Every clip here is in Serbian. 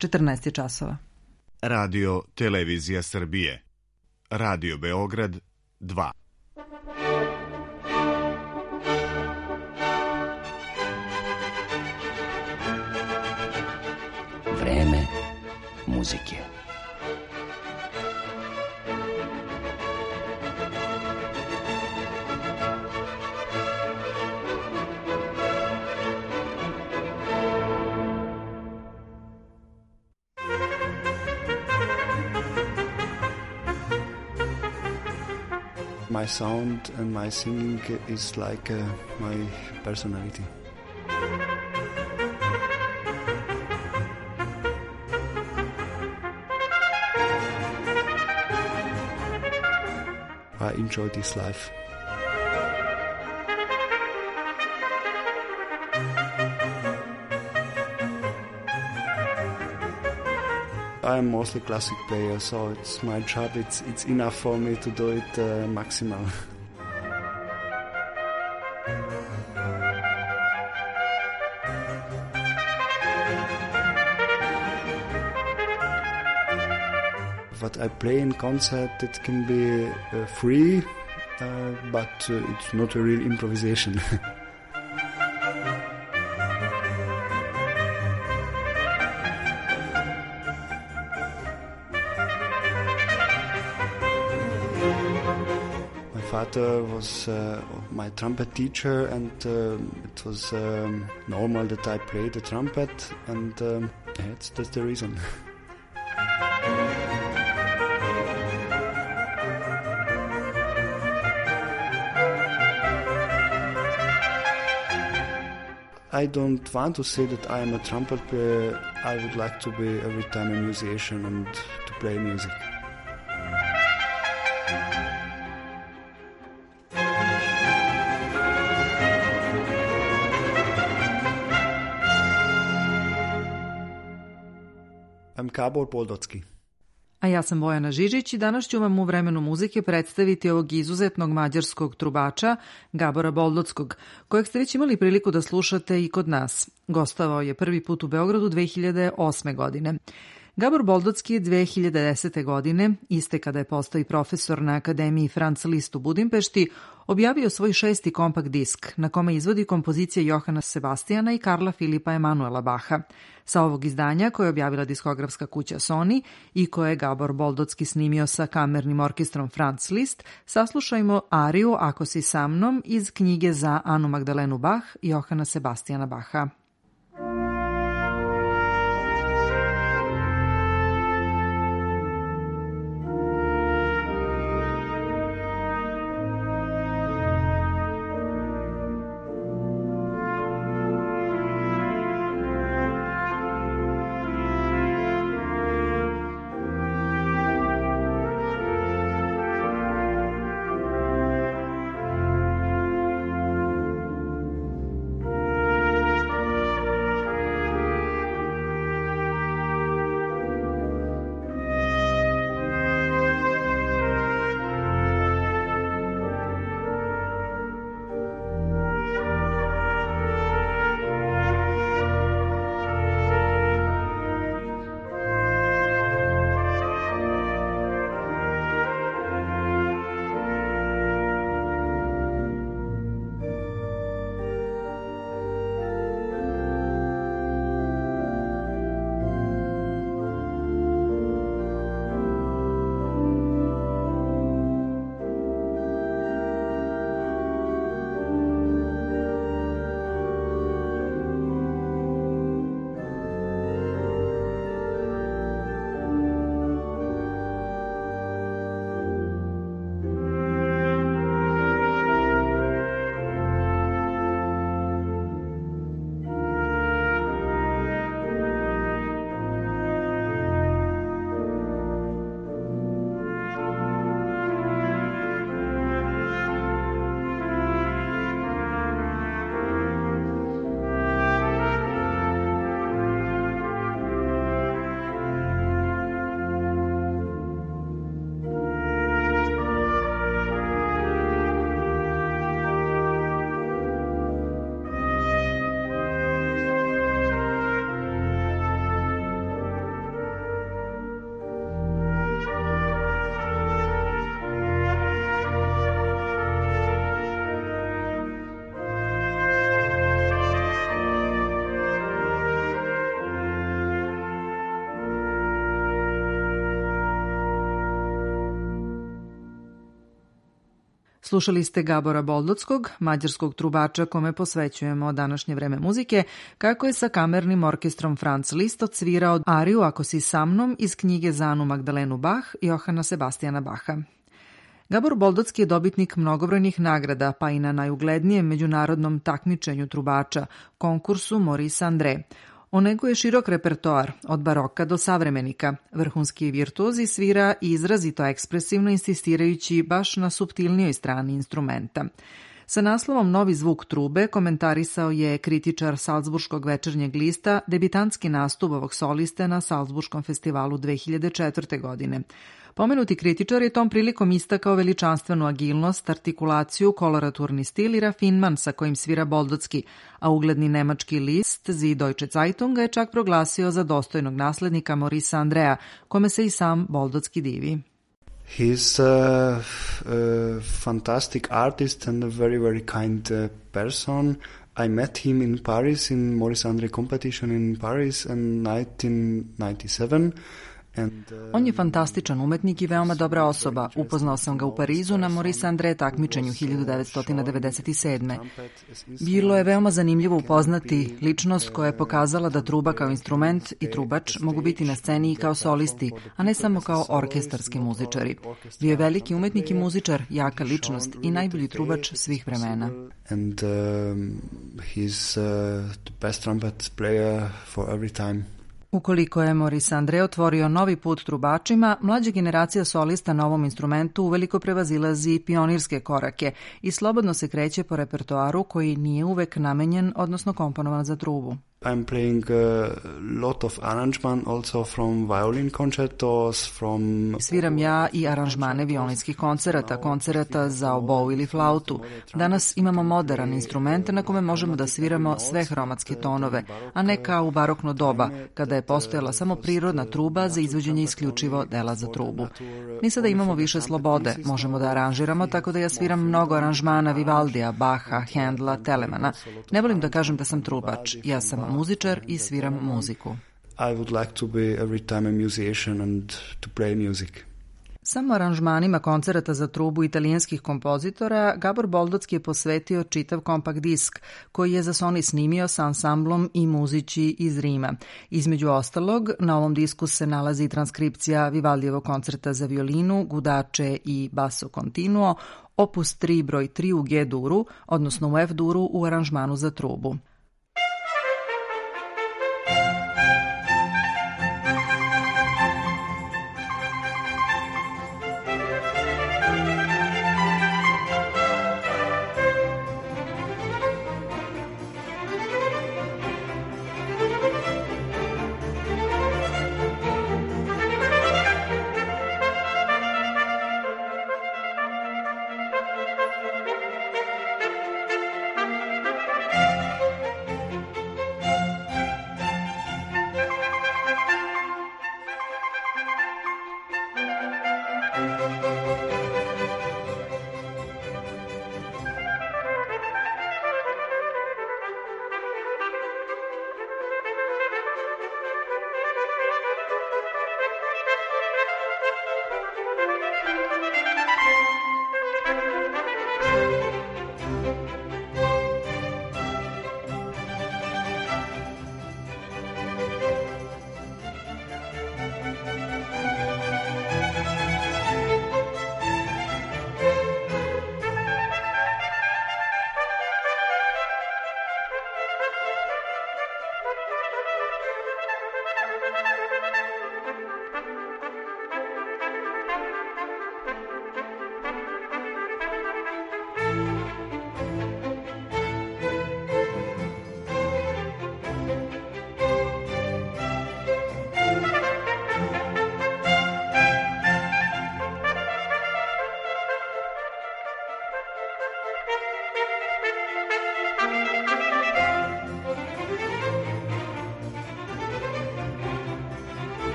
14 je časova. Radio Televizija Srbije. Radio Beograd 2. Vreme muzike. My sound and my singing is like my personality. I enjoy this life. I'm mostly classic player, so it's my job. It's enough for me to do it maximal. What I play in concert, it can be free, but it's not a real improvisation. My father was my trumpet teacher, and it was normal that I play the trumpet, and that's the reason. I don't want to say that I am a trumpet player. I would like to be every time a musician and to play music. I'm Gabor Boldocki. A ja sam Bojana Žižić i danas ću vam u vremenu muzike predstaviti ovog izuzetnog mađarskog trubača Gabora Boldockog, kojeg ste već imali priliku da slušate i kod nas. Gostovao je prvi put u Beogradu 2008. godine. Gabor Boldocki je 2010. godine, iste kada je postao i profesor na Akademiji Franz Liszt u Budimpešti, objavio svoj 6. kompakt disk na kome izvodi kompozicije Johana Sebastijana i Karla Filipa Emanuela Baha. Sa ovog izdanja, koje je objavila diskografska kuća Sony i koje je Gabor Boldocki snimio sa kamernim orkestrom Franz Liszt, saslušajmo ariju Ako si sa mnom iz knjige za Anu Magdalenu Bach Johana Sebastijana Baha. Slušali ste Gabora Boldockog, mađarskog trubača kome posvećujemo današnje vreme muzike, kako je sa kamernim orkestrom Franz Liszt odsvirao ariju Ako si sa mnom iz knjige za Anu Magdalenu Bach Johana Sebastijana Bacha. Gabor Boldocki je dobitnik mnogobrojnih nagrada, pa i na najuglednijem međunarodnom takmičenju trubača, konkursu Maurice André. On neguje širok repertoar, od baroka do savremenika. Vrhunski virtuozi svira izrazito ekspresivno insistirajući baš na suptilnijoj strani instrumenta. Sa naslovom Novi zvuk trube komentarisao je kritičar Salzburškog večernjeg lista debitantski nastup ovog soliste na Salzburškom festivalu 2004. godine. Pomenuti kritičar je tom prilikom istakao veličanstvenu agilnost, artikulaciju, koloraturni stil i rafinman sa kojim svira Boldocki, a ugledni nemački list Die Deutsche Zeitung ga je čak proglasio za dostojnog naslednika Maurice Andrea, kome se i sam Boldocki divi. He's a fantastic artist and a very, very kind person. I met him in Paris in Maurice André competition in Paris in 1997. On je fantastičan umetnik i veoma dobra osoba. Upoznao sam ga u Parizu na Maurice André takmičenju 1997. Bilo je veoma zanimljivo upoznati ličnost koja je pokazala da truba kao instrument i trubač mogu biti na sceni i kao solisti, a ne samo kao orkestarski muzičari. Bio je veliki umetnik i muzičar, jaka ličnost i najbolji trubač svih vremena. And he's the best trumpet player for every time. Ukoliko je Maurice André otvorio novi put trubačima, mlađa generacija solista na ovom instrumentu uveliko prevazilazi pionirske korake i slobodno se kreće po repertoaru koji nije uvek namenjen, odnosno komponovan za trubu. I'm playing a lot of arrangement also from violin concertos, from... Sviram ja i aranžmane violinskih koncerata za obou ili flautu. Danas imamo moderan instrument na kome možemo da sviramo sve hromatske tonove, a ne kao u barokno doba, kada je postojala samo prirodna truba za izvođenje isključivo dela za trubu. Mi sada imamo više slobode, možemo da aranžiramo, tako da ja sviram mnogo aranžmana Vivaldija, Baha, Hendla, Telemana. Ne volim da kažem da sam trubač, ja sam muzičar i sviram muziku. I would like to be every time a musician and to play music. Samo aranžmanima koncerata za trubu italijanskih kompozitora Gabor Boldocki je posvetio čitav kompakt disk koji je za Sony snimio sa ansamblom i muziči iz Rima. Između ostalog, na ovom disku se nalazi transkripcija Vivaldijevog koncerta za violinu, gudače i basso continuo, opus 3 broj 3 u G duru, odnosno u F duru u aranžmanu za trubu.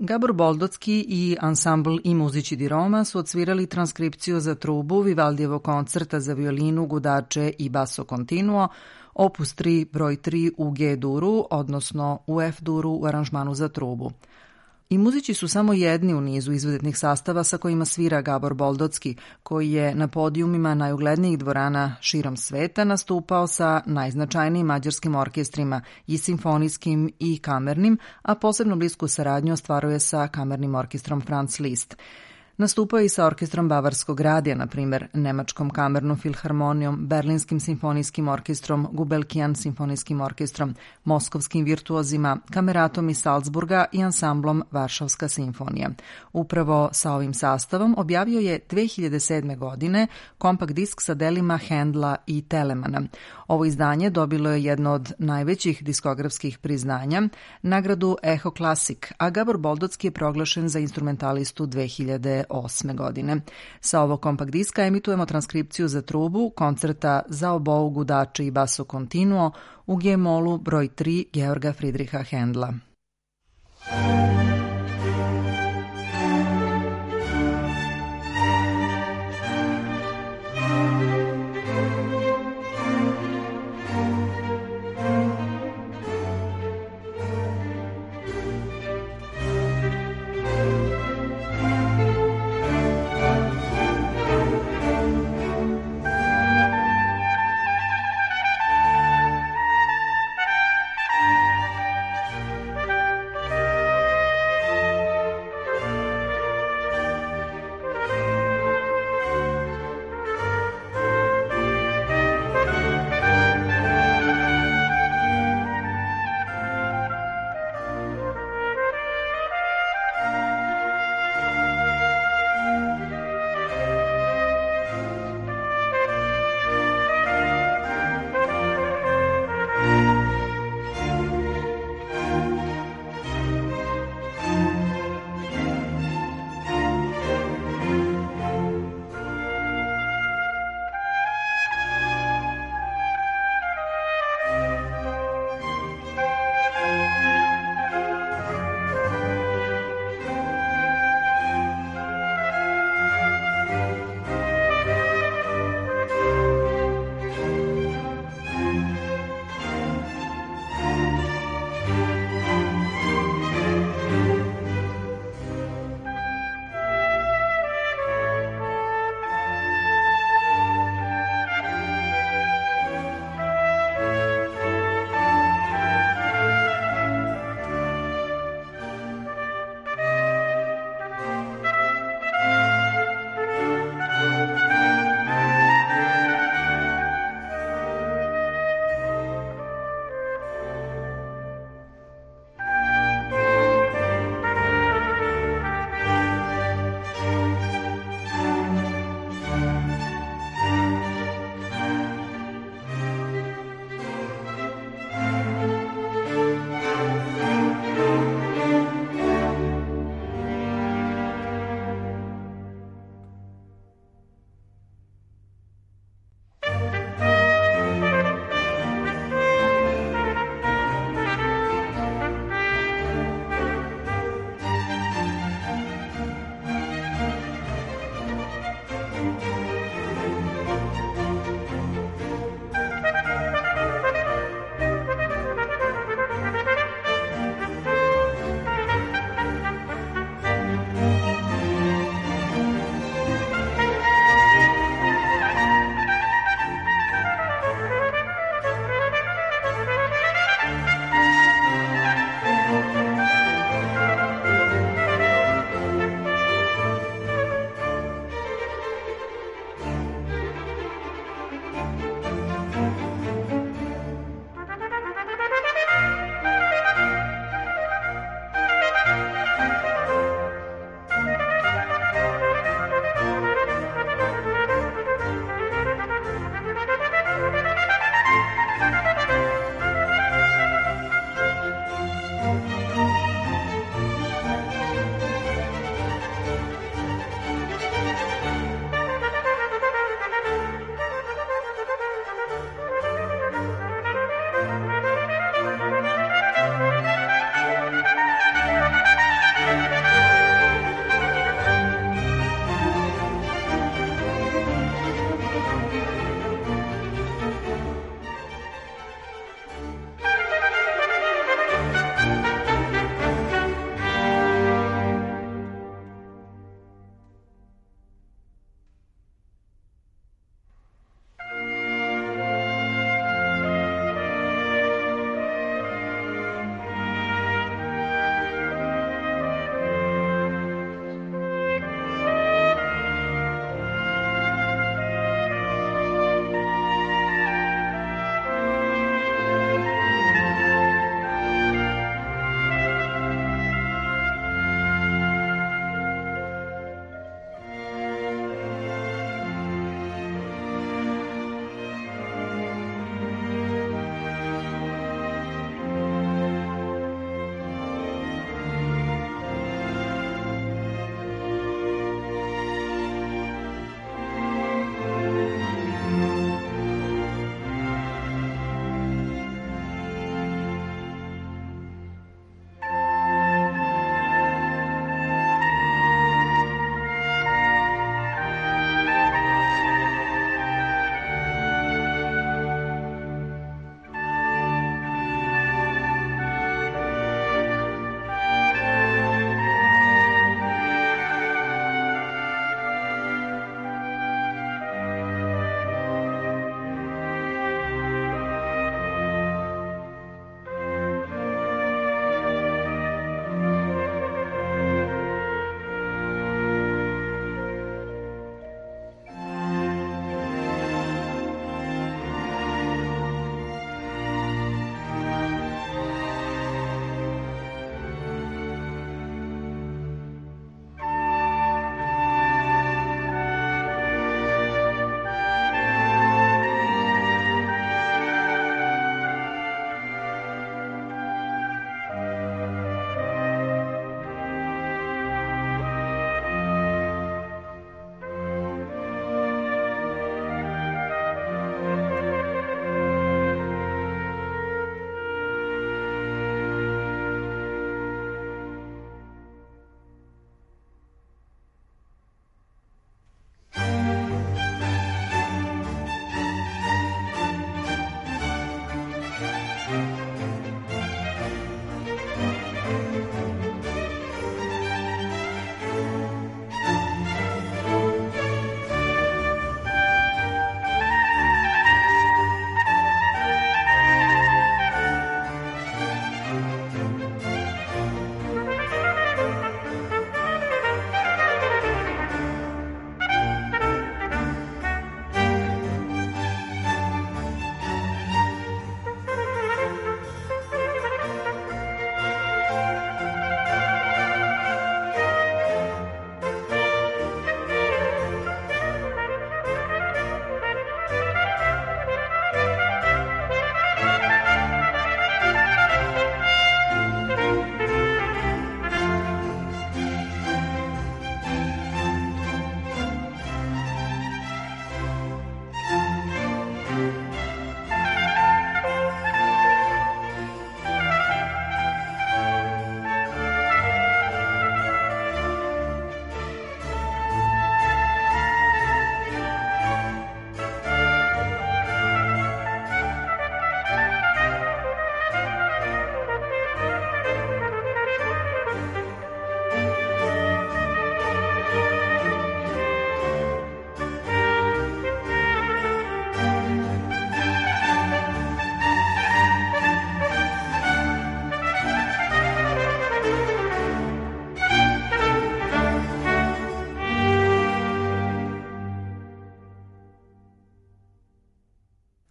Gabor Boldocki i ansambl I muzici di Roma su odsvirali transkripciju za trubu Vivaldijevog koncerta za violinu, gudače i basso continuo, opus 3 broj 3 u G-duru, odnosno u F-duru u aranžmanu za trubu. I muzici su samo jedni u nizu izvedetnih sastava sa kojima svira Gabor Boldocki, koji je na podijumima najuglednijih dvorana širom sveta nastupao sa najznačajnijim mađarskim orkestrima, i simfonijskim i kamernim, a posebno blisku saradnju ostvaruje sa kamernim orkestrom Franz Liszt. Nastupao je i sa orkestrom Bavarskog radija, na primjer Nemačkom kamernom filharmonijom, Berlinskim simfonijskim orkestrom, Gubelkian simfonijskim orkestrom, Moskovskim virtuozima, kameratom iz Salzburga i ansamblom Varšavska simfonija. Upravo sa ovim sastavom objavio je 2007. godine kompakt disk sa delima Handla i Telemana. Ovo izdanje dobilo je jedno od najvećih diskografskih priznanja, nagradu Echo Classic, a Gabor Boldocki je proglašen za instrumentalistu 2008. godine. Sa ovog kompakt diska emitujemo transkripciju za trubu koncerta za obou, gudače i basso continuo u G-molu broj 3 Georga Friedricha Händla.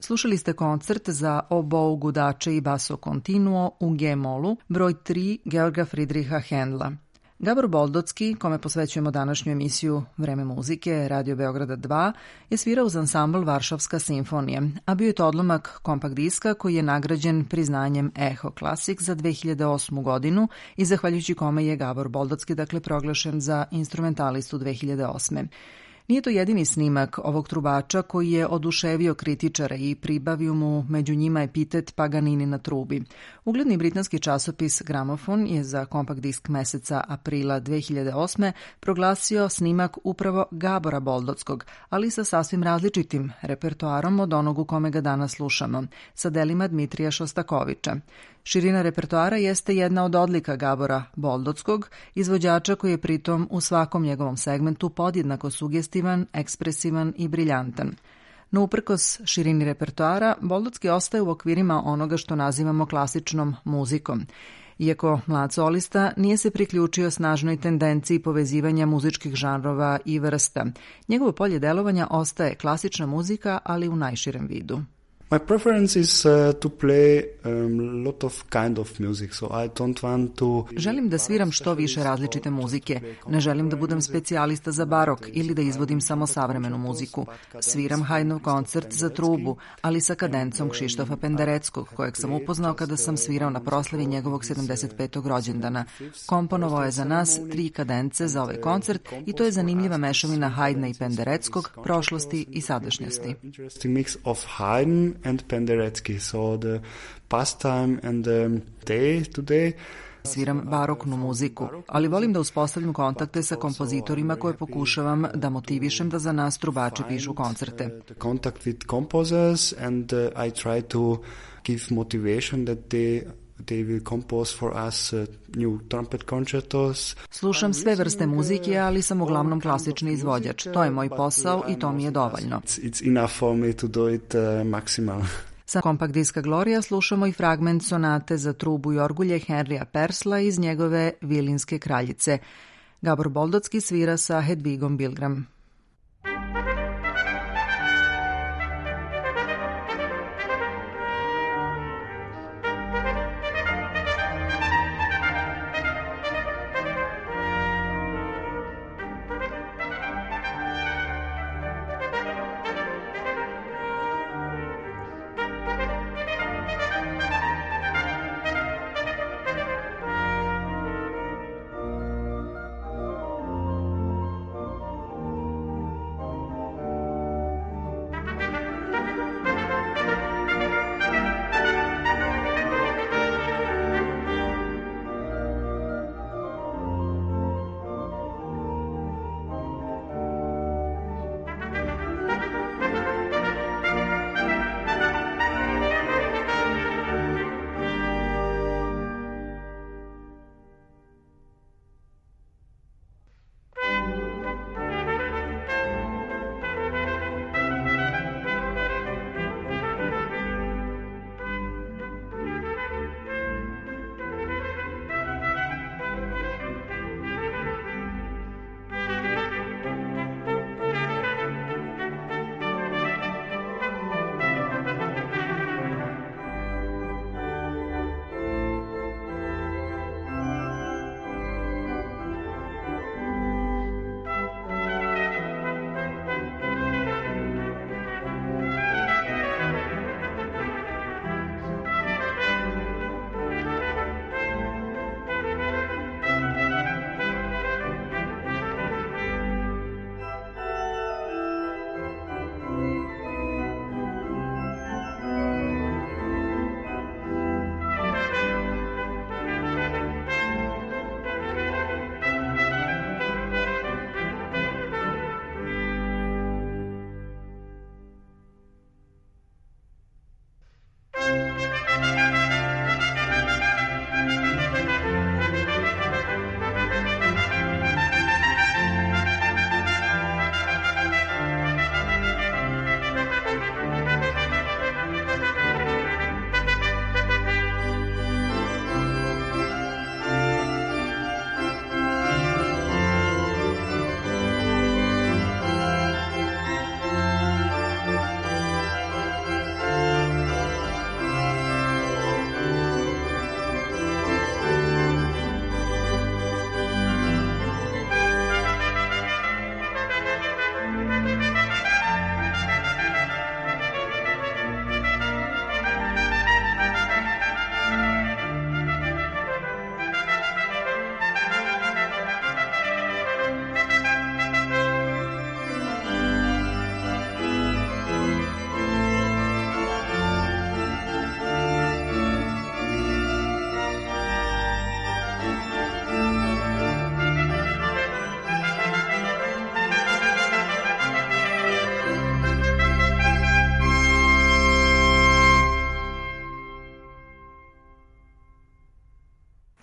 Slušali ste koncert za obou, gudače i basso continuo u G-molu, broj 3 Georga Friedricha Händla. Gabor Boldocki, kome posvećujemo današnju emisiju Vreme muzike Radio Beograda 2, je svirao uz ansambl Varšavska simfonija, a bio je to odlomak kompakt diska koji je nagrađen priznanjem Echo Classic za 2008. godinu i zahvaljujući kome je Gabor Boldocki proglašen za instrumentalistu 2008. Nije to jedini snimak ovog trubača koji je oduševio kritičare i pribavio mu među njima epitet Paganini na trubi. Ugledni britanski časopis Gramofon je za kompakt disk meseca aprila 2008. proglasio snimak upravo Gabora Boldockog, ali sa sasvim različitim repertoarom od onog u kome ga danas slušamo, sa delima Dmitrija Šostakovića. Širina repertoara jeste jedna od odlika Gabora Boldockog, izvođača koji je pritom u svakom njegovom segmentu podjednako sugestivan, ekspresivan i briljantan. No uprkos širini repertoara, Boldocki ostaje u okvirima onoga što nazivamo klasičnom muzikom. Iako mlad solista nije se priključio snažnoj tendenciji povezivanja muzičkih žanrova i vrsta. Njegovo polje delovanja ostaje klasična muzika, ali u najširem vidu. My preference is to play lot of kind of music, so I don't want to... Želim da sviram što više različite muzike. Ne želim da budem specijalista za barok ili da izvodim samo savremenu muziku. Sviram Haydnov koncert za trubu, ali sa kadencom Kšištofa Pendereckog, kojeg sam upoznao kada sam svirao na proslavi njegovog 75. rođendana. Komponovao je za nas 3 kadence za ovaj koncert i to je zanimljiva mešavina Haydna i Pendereckog, prošlosti i sadašnjosti. Interesting mix of Haydn and Penderecki, so the pastime and the day today. Sviram baroknu muziku, ali volim da uspostavljam kontakte sa kompozitorima koje pokušavam da motivišem da za nas trubači pišu koncerte. Contact with composers and I try to give motivation that they will compose for us new trumpet concertos. Slušam sve vrste muzike, ali sam uglavnom klasični izvođač. To je moj posao i to mi je dovoljno. It's enough for me to do it maximal. Sa kompakt diska Gloria slušamo i fragment sonate za trubu i orgulje Henrya Persla iz njegove Vilinske kraljice. Gabor Boldocki svira sa Hedvigom Bilgram.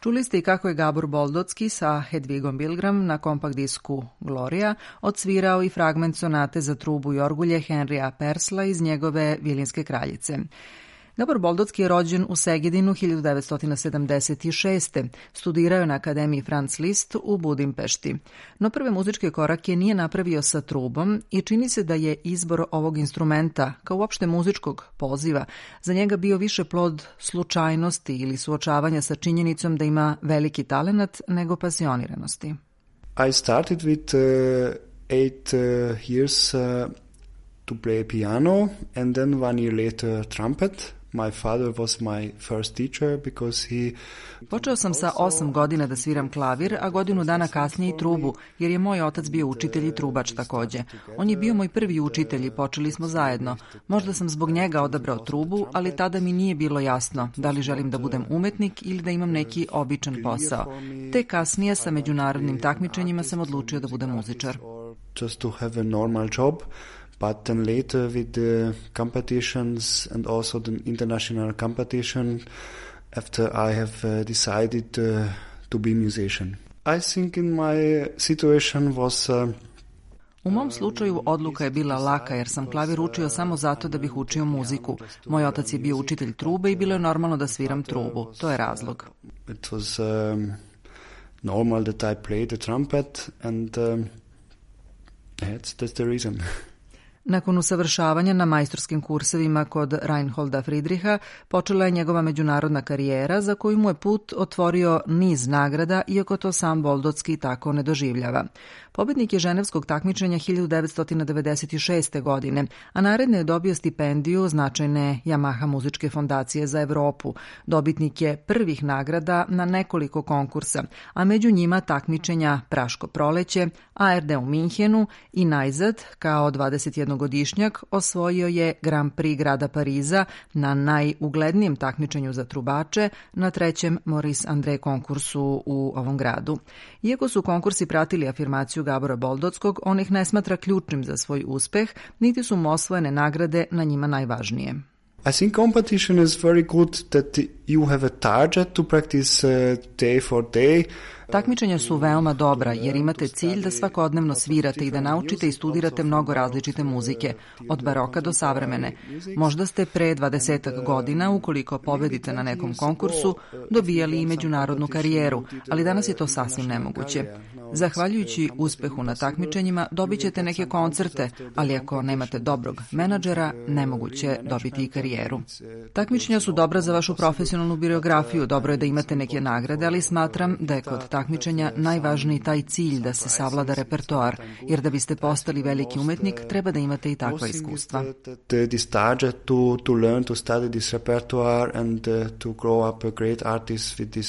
Čuli ste i kako je Gabor Boldocki sa Hedvigom Bilgram na kompakt disku Gloria odsvirao i fragment sonate za trubu i orgulje Henrya Purcella iz njegove Vilinske kraljice. Gabor Boldocki je rođen u Segedinu 1976. Studirao je na Akademiji Franz Liszt u Budimpešti. No prve muzičke korake nije napravio sa trubom i čini se da je izbor ovog instrumenta, kao uopšte muzičkog poziva, za njega bio više plod slučajnosti ili suočavanja sa činjenicom da ima veliki talenat nego pasioniranosti. I started with 8 years to play piano and then 1 year later trumpet. My father was my first teacher because he... Počeo sam sa 8 godina da sviram klavir, a godinu dana kasnije i trubu, jer je moj otac bio učitelj i trubač takođe. On je bio moj prvi učitelj i počeli smo zajedno. Možda sam zbog njega odabrao trubu, ali tada mi nije bilo jasno da li želim da budem umetnik ili da imam neki običan posao. Te kasnije sa međunarodnim takmičenjima sam odlučio da budem muzičar. Just to have a normal job. But then later with the competitions and also the international competition, after I have decided to be musician. I think in my situation was... U mom slučaju odluka je bila laka jer sam klavir učio samo zato da bih učio muziku. Moj otac je bio učitelj trube i bilo je normalno da sviram trubu. To je razlog. It was normal that I played the trumpet and that's the reason. Nakon usavršavanja na majstorskim kursevima kod Reinholda Friedricha počela je njegova međunarodna karijera za koju mu je put otvorio niz nagrada, iako to sam Boldocki tako ne doživljava. Pobednik je ženevskog takmičenja 1996. godine, a naredne je dobio stipendiju značajne Yamaha muzičke fondacije za Evropu. Dobitnik je prvih nagrada na nekoliko konkursa, a među njima takmičenja Praško proleće, ARD u Minhenu i najzad, kao 21-godišnjak, osvojio je Grand Prix grada Pariza na najuglednijem takmičenju za trubače, na 3. Maurice André konkursu u ovom gradu. Iako su konkursi pratili afirmaciju Gabora Boldockog, on ih ne smatra ključnim za svoj uspeh, niti su mu osvojene nagrade na njima najvažnije. I think competition is very good that you have a target to practice day for day. Takmičenja su veoma dobra jer imate cilj da svakodnevno svirate i da naučite i studirate mnogo različite muzike, od baroka do savremene. Možda ste pre 20 godina, ukoliko pobedite na nekom konkursu, dobijali i međunarodnu karijeru, ali danas je to sasvim nemoguće. Zahvaljujući uspehu na takmičenjima dobit ćete neke koncerte, ali ako nemate dobrog menadžera, nemoguće dobiti i karijeru. Takmičenja su dobra za vašu profesionalnu biografiju, dobro je da imate neke nagrade, ali smatram da je kod takmičenja najvažniji taj cilj da se savlada repertoar, jer da biste postali veliki umetnik treba da imate i takva iskustva. This target to learn to study this repertoire and to grow up a great artist with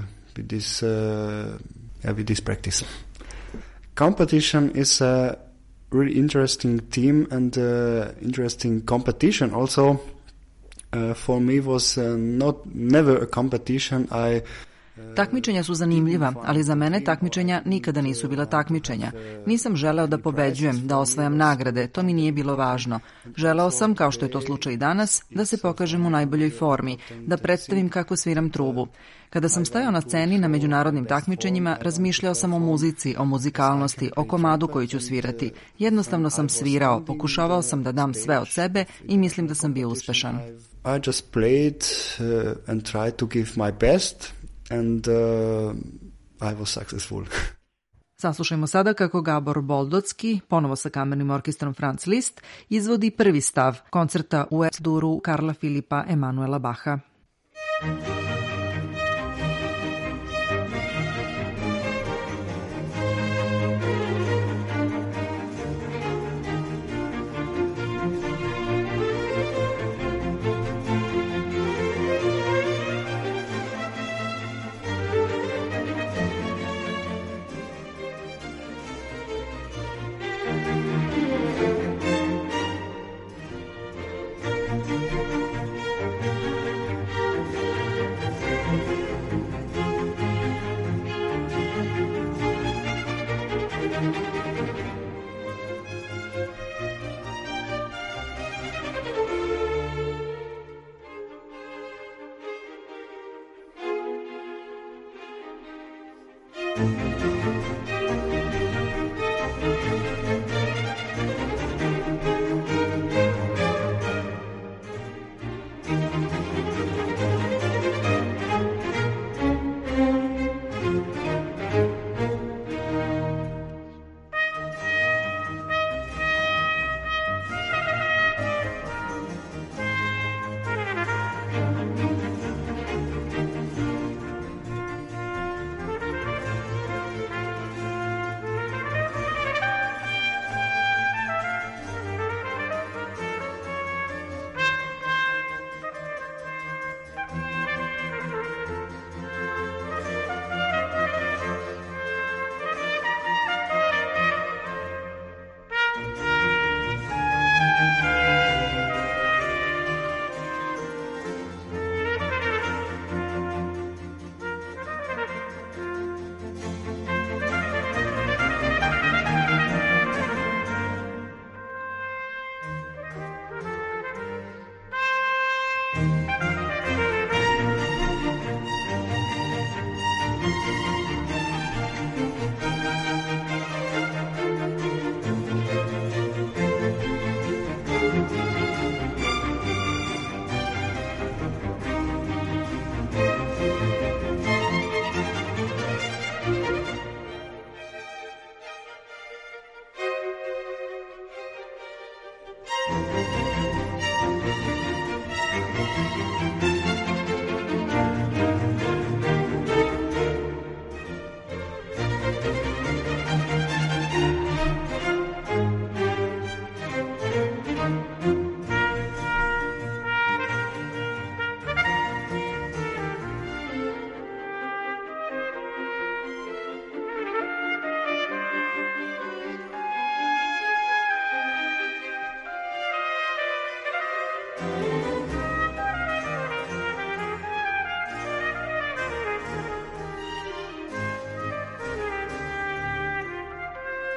this practice. Competition is a really interesting theme and interesting competition also. For me was never a competition. Takmičenja su zanimljiva, ali za mene takmičenja nikada nisu bila takmičenja. Nisam želeo da pobeđujem, da osvajam nagrade, to mi nije bilo važno. Želeo sam, kao što je to slučaj danas, da se pokažem u najboljoj formi, da predstavim kako sviram trubu. Kada sam stajao na sceni na međunarodnim takmičenjima, razmišljao sam o muzici, o muzikalnosti, o komadu koji ću svirati. Jednostavno sam svirao, pokušavao sam da dam sve od sebe i mislim da sam bio uspešan. I just played and tried to give my best. And I was successful. Saslušajmo sada kako Gabor Boldocki, ponovo sa kamernim orkestrom Franz Liszt, izvodi prvi stav koncerta u S-duru Karla Filipa Emanuela Bacha.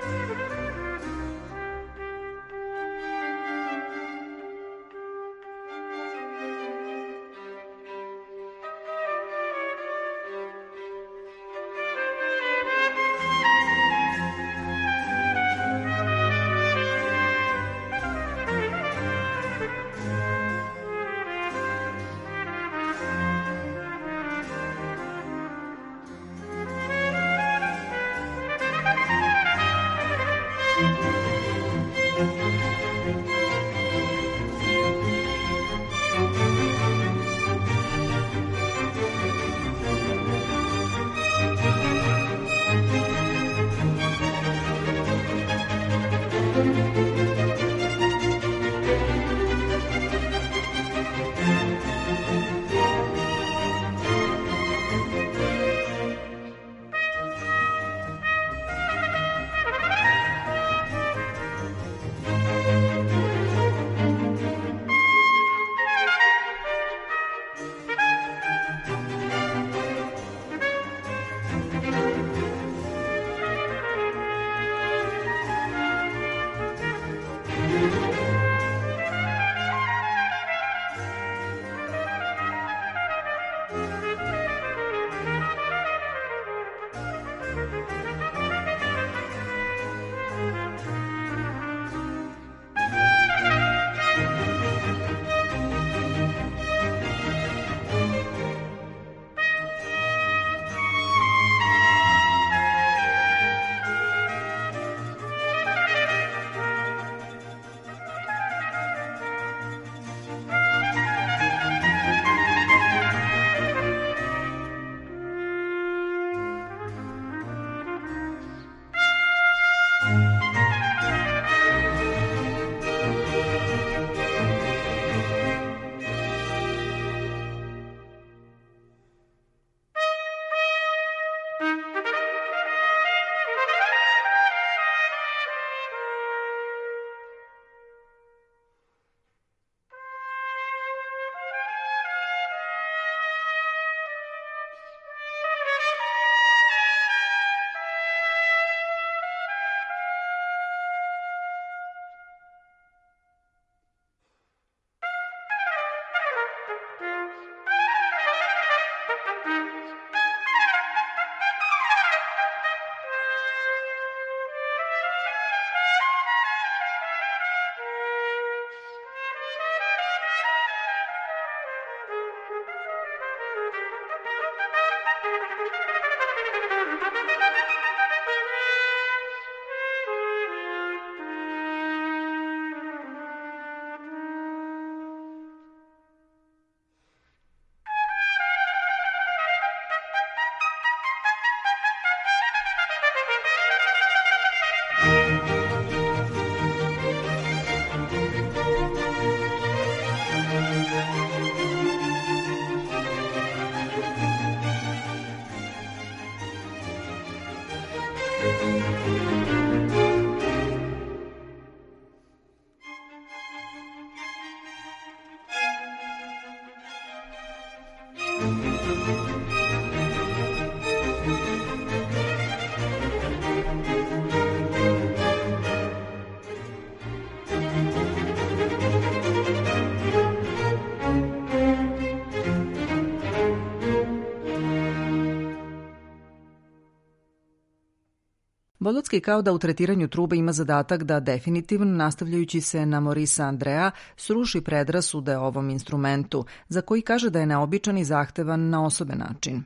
Bolotski kao da u tretiranju trube ima zadatak da definitivno, nastavljajući se na Maurice Andrea, sruši predrasude o ovom instrumentu, za koji kaže da je neobičan i zahtevan na osoben način.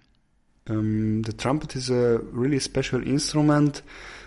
The trumpet is a really special instrument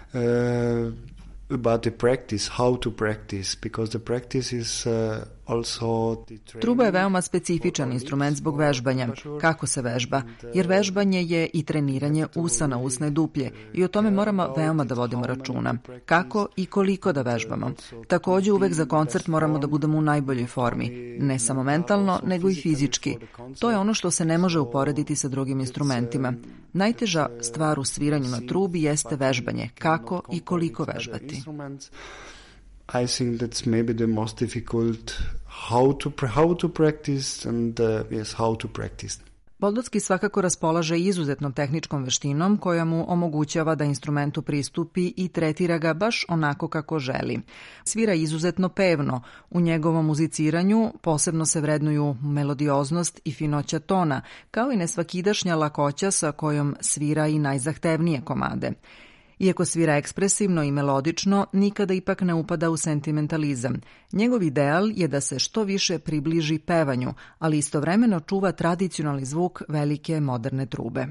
about the practice, how to practice, because the practice is also the training. Truba je veoma specifičan instrument zbog vežbanja. Kako se vežba? Jer vežbanje je i treniranje usa na usne duplje i o tome moramo veoma da vodimo računa. Kako i koliko da vežbamo. Takođe, uvek za koncert moramo da budemo u najboljoj formi. Ne samo mentalno, nego i fizički. To je ono što se ne može uporediti sa drugim instrumentima. Najteža stvar u sviranju na trubi jeste vežbanje. Kako i koliko vežbati. I think that's maybe the most difficult how to practice and yes, how to practice. Boldocki svakako raspolaže izuzetnom tehničkom veštinom koja mu omogućava da instrumentu pristupi i tretira ga baš onako kako želi. Svira izuzetno pevno. U njegovom muziciranju posebno se vrednuju melodioznost i finoća tona, kao i nesvakidašnja lakoća sa kojom svira i najzahtevnije komade. Iako svira ekspresivno i melodično, nikada ipak ne upada u sentimentalizam. Njegov ideal je da se što više približi pevanju, ali istovremeno čuva tradicionalni zvuk velike moderne trube.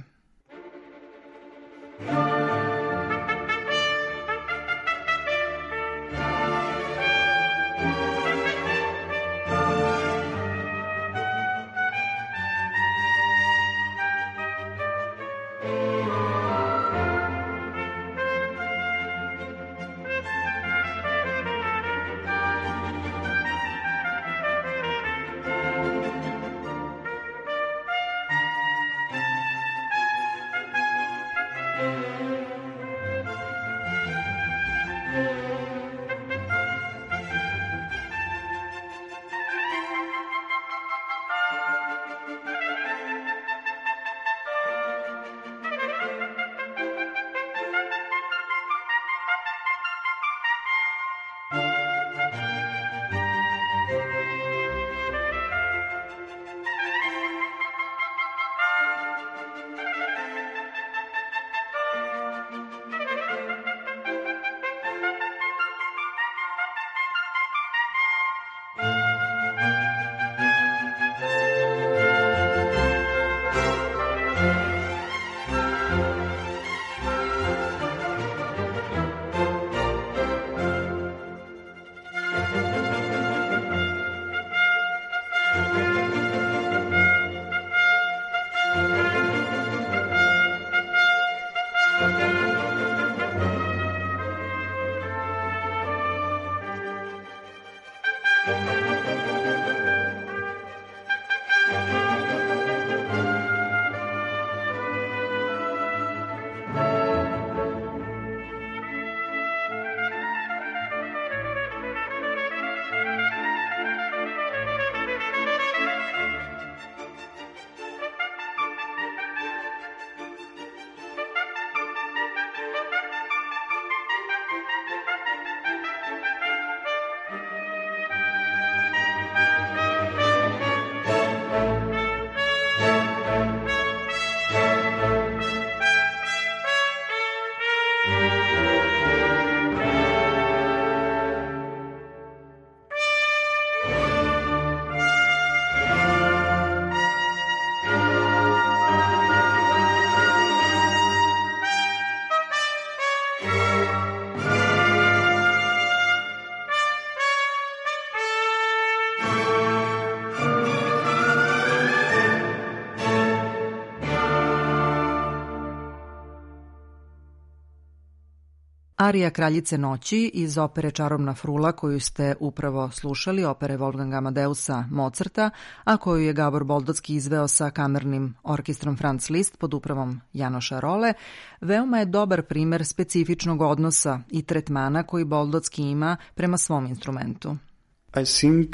Arija Kraljice noći iz opere Čarobna frula koju ste upravo slušali, opere Wolfganga Amadeusa Mozarta, a koju je Gabor Boldocki izveo sa kamernim orkestrom Franz Liszt pod upravom Janoša Role, veoma je dobar primer specifičnog odnosa i tretmana koji Boldocki ima prema svom instrumentu. I think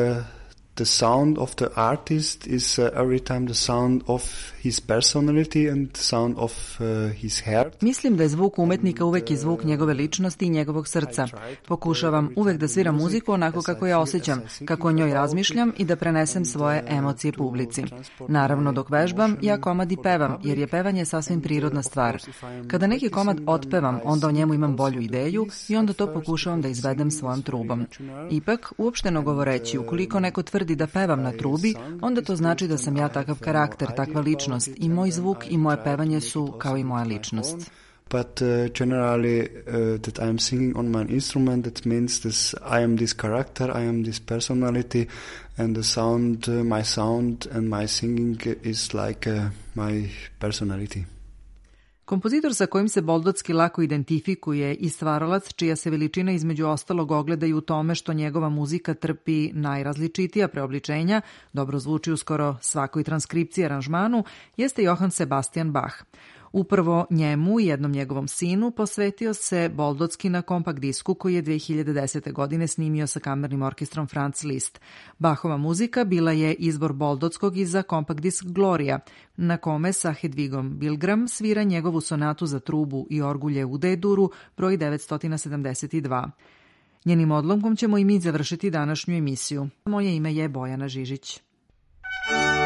the sound of the artist is every time the sound of his personality and the sound of his heart. Mislim da je zvuk umetnika uvek i zvuk njegove ličnosti i njegovog srca. Pokušavam uvek da sviram muziku onako kako ja osjećam, kako o njoj razmišljam i da prenesem svoje emocije publici. Naravno, dok vežbam, ja komad i pevam, jer je pevanje sasvim prirodna stvar. Kada neki komad otpevam, onda o njemu imam bolju ideju i onda to pokušavam da izvedem svojom trubom. Ipak, uopšteno govoreći, ukoliko neko tvrdi da pevam na trubi, onda to znači da sam ja takav karakter, takva ličnost i moj zvuk i moje pevanje su kao i moja ličnost. But generally that I am singing on my instrument, that means that I am this character, I am this personality, and the sound, my sound and my singing is like my personality. Kompozitor sa kojim se Boldocki lako identifikuje i stvaralac čija se veličina između ostalog ogleda i u tome što njegova muzika trpi najrazličitija preobličenja, dobro zvuči u skoro svakoj transkripciji aranžmanu, jeste Johann Sebastian Bach. Upravo njemu i jednom njegovom sinu posvetio se Boldocki na kompakt disku koji je 2010. godine snimio sa kamernim orkestrom Franz Liszt. Bachova muzika bila je izbor Boldockog i za kompakt disk Gloria, na kome sa Hedvigom Bilgram svira njegovu sonatu za trubu i orgulje u D-duru broj 972. Njenim odlomkom ćemo i mi završiti današnju emisiju. Moje ime je Bojana Žižić.